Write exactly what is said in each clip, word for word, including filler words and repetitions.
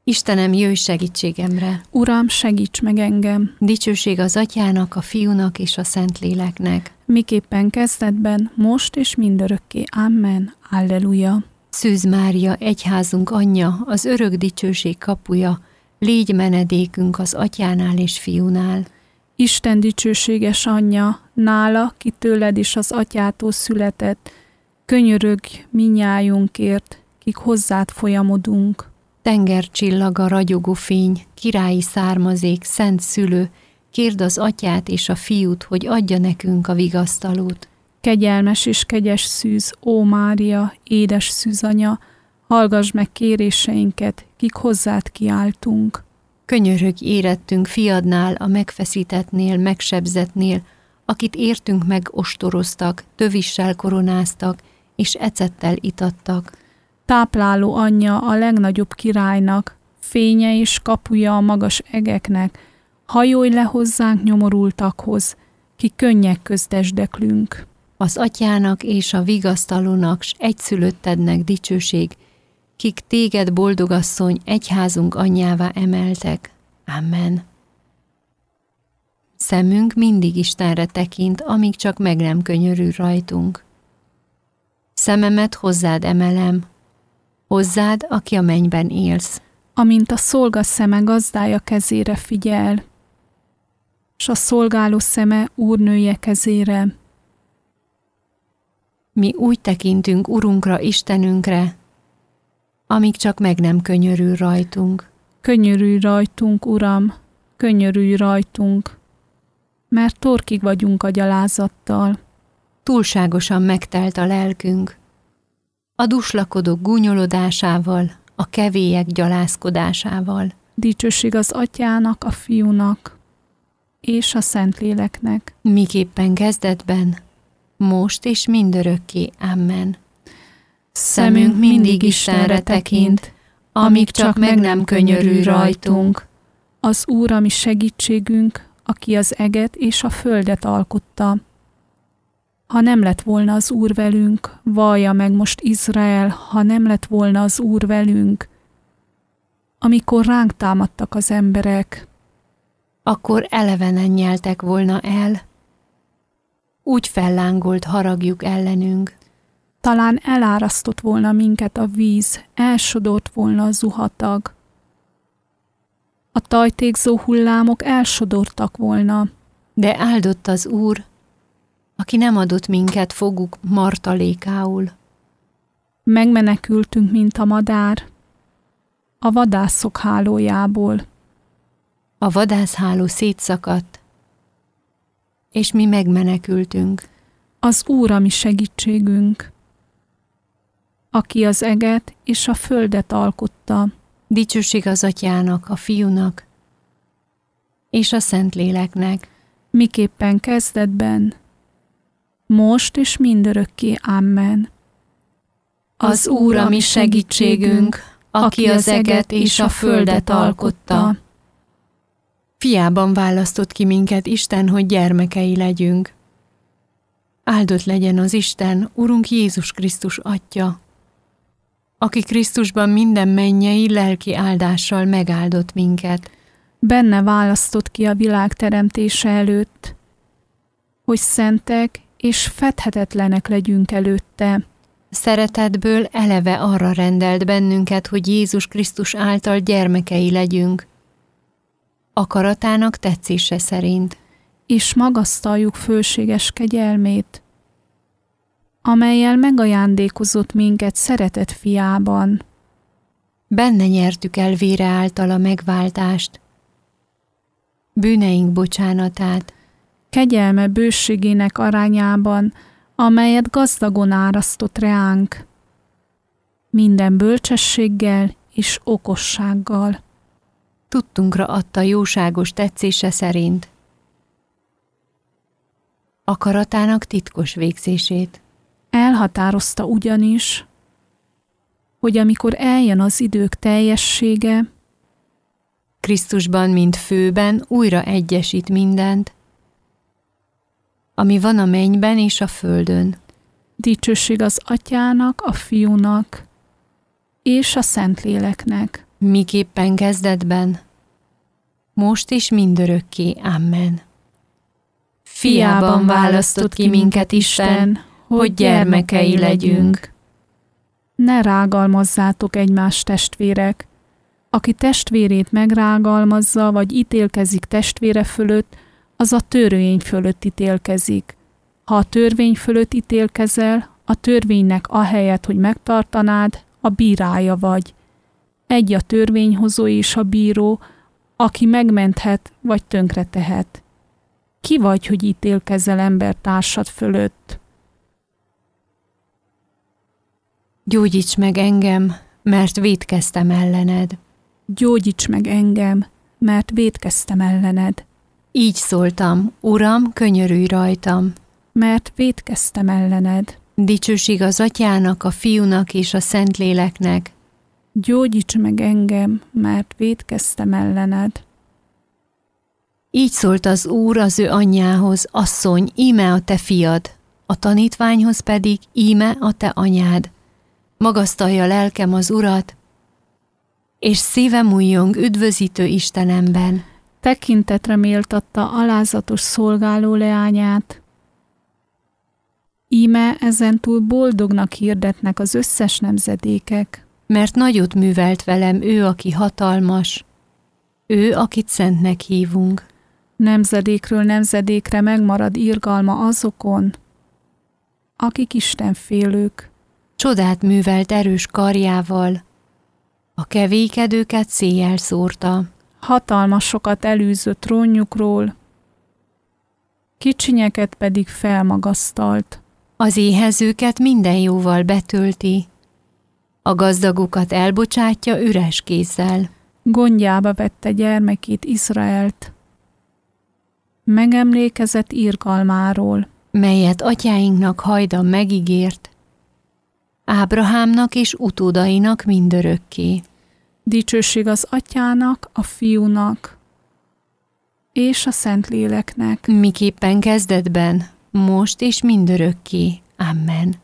Istenem, jöjj segítségemre! Uram, segíts meg engem! Dicsőség az Atyának, a Fiúnak és a Szentléleknek. Miképpen kezdetben, most és mindörökké. Amen. Alleluja! Szűz Mária, egyházunk anyja, az örök dicsőség kapuja, légy menedékünk az Atyánál és Fiúnál. Isten dicsőséges anyja, nála, ki tőled is az Atyától született, könyörögj minnyájunkért, kik hozzád folyamodunk. Tengercsillaga, ragyogó fény, királyi származék, szent szülő, kérd az Atyát és a Fiút, hogy adja nekünk a vigasztalót. Kegyelmes és kegyes szűz, ó Mária, édes szűzanya, hallgass meg kéréseinket, kik hozzád kiáltunk. Könyörögj érettünk fiadnál, a megfeszítettnél, megsebzettnél, akit értünk meg ostoroztak, tövissel koronáztak, és ecettel itattak. Tápláló anyja a legnagyobb királynak, fénye és kapuja a magas egeknek, hajolj le hozzánk nyomorultakhoz, ki könnyek közdesdeklünk. Az Atyának és a vigasztalónak s egyszülöttednek dicsőség, kik téged, boldogasszony, egyházunk anyjává emeltek. Amen. Szemünk mindig Istenre tekint, amíg csak meg nem könyörül rajtunk. Szememet hozzád emelem, hozzád, aki a mennyben élsz. Amint a szolga szeme gazdája kezére figyel, s a szolgáló szeme úrnője kezére. Mi úgy tekintünk Urunkra, Istenünkre, amíg csak meg nem könyörül rajtunk. Könyörülj rajtunk, Uram, könyörülj rajtunk, mert torkig vagyunk a gyalázattal. Túlságosan megtelt a lelkünk. A duslakodók gúnyolodásával, a kevélyek gyalázkodásával. Dicsőség az Atyának, a Fiúnak és a Szentléleknek. Miképpen kezdetben, most és mindörökké. Amen. Szemünk mindig Istenre tekint, amíg csak meg nem könyörül rajtunk. Az Úr a mi segítségünk, aki az eget és a földet alkotta. Ha nem lett volna az Úr velünk, vallja meg most Izrael, ha nem lett volna az Úr velünk, amikor ránk támadtak az emberek, akkor elevenen nyeltek volna el, úgy fellángolt haragjuk ellenünk. Talán elárasztott volna minket a víz, elsodort volna a zuhatag. A tajtékzó hullámok elsodortak volna. De áldott az Úr, aki nem adott minket foguk martalékául. Megmenekültünk, mint a madár, a vadászok hálójából. A vadászháló szétszakadt, és mi megmenekültünk. Az Úr a mi segítségünk, aki az eget és a földet alkotta. Dicsőség az Atyának, a Fiúnak és a Szentléleknek. Miképpen kezdetben, most és mindörökké. Amen. Az Úr a mi segítségünk, aki az eget és a földet alkotta. Fiában választott ki minket Isten, hogy gyermekei legyünk. Áldott legyen az Isten, Urunk Jézus Krisztus Atya, aki Krisztusban minden mennyei lelki áldással megáldott minket. Benne választott ki a világ teremtése előtt, hogy szentek és fedhetetlenek legyünk előtte. Szeretetből eleve arra rendelt bennünket, hogy Jézus Krisztus által gyermekei legyünk, akaratának tetszése szerint. És magasztaljuk fölséges kegyelmét, amellyel megajándékozott minket szeretett fiában. Benne nyertük el vére által a megváltást, bűneink bocsánatát, kegyelme bőségének arányában, amelyet gazdagon árasztott reánk, minden bölcsességgel és okossággal. Tudtunkra adta jóságos tetszése szerint, akaratának titkos végzését. Elhatározta ugyanis, hogy amikor eljön az idők teljessége, Krisztusban, mint főben újra egyesít mindent, ami van a mennyben és a földön. Dicsőség az Atyának, a Fiúnak és a Szentléleknek. miképpen kezdetben, most és mindörökké. Amen. Fiában választott ki minket Isten, hogy gyermekei legyünk. Ne rágalmazzátok egymást, testvérek. Aki testvérét megrágalmazza, vagy ítélkezik testvére fölött, az a törvény fölött ítélkezik. Ha a törvény fölött ítélkezel, a törvénynek ahelyett, hogy megtartanád, a bírája vagy. Egy a törvényhozó és a bíró, aki megmenthet vagy tönkretehet. Ki vagy, hogy ítélkezel embertársad fölött? Gyógyíts meg engem, mert vétkeztem ellened. Gyógyíts meg engem, mert vétkeztem ellened. Így szóltam, Uram, könyörülj rajtam. Mert vétkeztem ellened. Dicsőség az Atyának, a Fiúnak és a Szentléleknek. Gyógyíts meg engem, mert vétkeztem ellened. Így szólt az Úr az ő anyjához, asszony, íme a te fiad, a tanítványhoz pedig, íme a te anyád. Magasztalja lelkem az Urat, és szívem újjong üdvözítő Istenemben. Tekintetre méltatta alázatos szolgáló leányát. Íme ezentúl boldognak hirdetnek az összes nemzedékek. Mert nagyot művelt velem ő, aki hatalmas, ő, akit szentnek hívunk. Nemzedékről nemzedékre megmarad irgalma azokon, akik istenfélők. Csodát művelt erős karjával, a kevékedőket széjjel szórta. Hatalmasokat elűzött trónjukról, kicsinyeket pedig felmagasztalt. Az éhezőket minden jóval betölti, a gazdagokat elbocsátja üres kézzel. Gondjába vette gyermekét, Izraelt. Megemlékezett irgalmáról, melyet atyáinknak hajdan megígért, Ábrahámnak és utódainak mindörökké. Dicsőség az Atyának, a Fiúnak és a Szentléleknek. Miképpen kezdetben, most és mindörökké. Amen.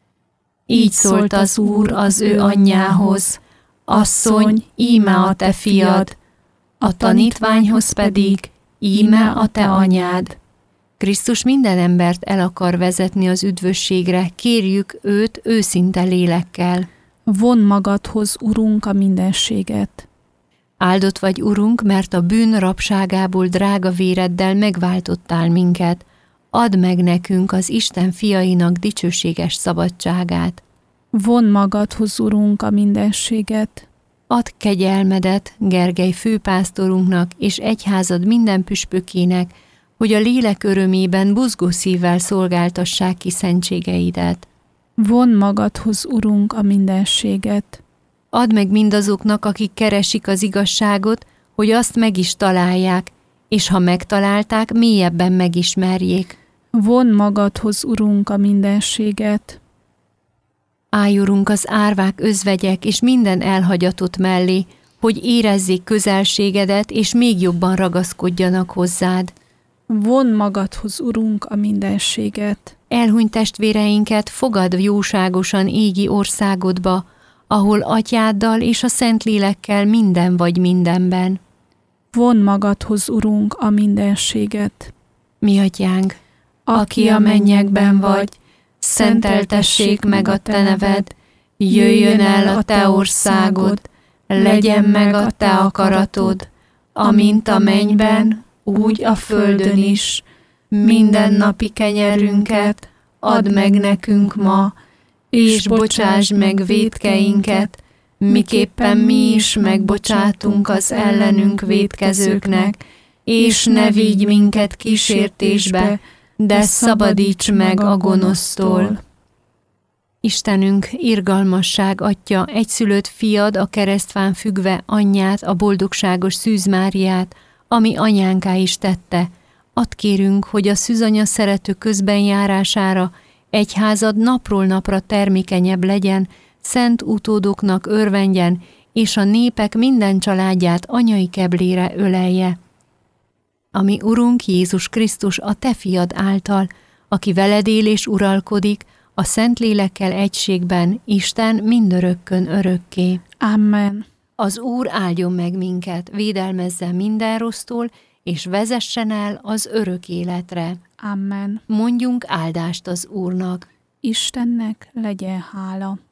Így szólt az Úr az ő anyjához, asszony, íme a te fiad, a tanítványhoz pedig, íme a te anyád. Krisztus minden embert el akar vezetni az üdvösségre, kérjük őt őszinte lélekkel. Vonn magadhoz, Urunk, a mindenséget. Áldott vagy, Urunk, mert a bűn rabságából drága véreddel megváltottál minket. Add meg nekünk az Isten fiainak dicsőséges szabadságát. Vonn magadhoz, Urunk, a mindenséget. Add kegyelmedet Gergely főpásztorunknak és egyházad minden püspökének, hogy a lélek örömében buzgó szívvel szolgáltassák ki szentségeidet. Vonn magadhoz, Urunk, a mindenséget. Add meg mindazoknak, akik keresik az igazságot, hogy azt meg is találják, és ha megtalálták, mélyebben megismerjék. Vonn magadhoz, Urunk, a mindenséget. Állj, Urunk, az árvák, özvegyek és minden elhagyatott mellé, hogy érezzék közelségedet, és még jobban ragaszkodjanak hozzád. Vonn magadhoz, Urunk, a mindenséget. Elhunyt testvéreinket fogad jóságosan égi országodba, ahol atyáddal és a Szentlélekkel minden vagy mindenben. Vonn magadhoz, Urunk, a mindenséget. Mi atyánk, aki a mennyekben vagy, szenteltessék meg a te neved, jöjjön el a te országod, legyen meg a te akaratod, amint a mennyben, úgy a földön is. Mindennapi kenyerünket add meg nekünk ma, és bocsásd meg vétkeinket, miképpen mi is megbocsátunk az ellenünk vétkezőknek, és ne vigy minket kísértésbe, de szabadíts meg a gonosztól. Istenünk, irgalmasság Atya, egyszülött fiad, a keresztfán függve anyját, a boldogságos Szűz Máriát, ami anyánká is tette. Add kérünk, hogy a szűzanya szerető közbenjárására egyházad napról napra termékenyebb legyen, szent utódoknak örvendjen, és a népek minden családját anyai keblére ölelje. Ami Urunk Jézus Krisztus a te fiad által, aki veled él és uralkodik, a Szentlélekkel egységben, Isten mindörökkön örökké. Amen. Az Úr áldjon meg minket, védelmezzen minden rossztól, és vezessen el az örök életre. Amen. Mondjunk áldást az Úrnak. Istennek legyen hála.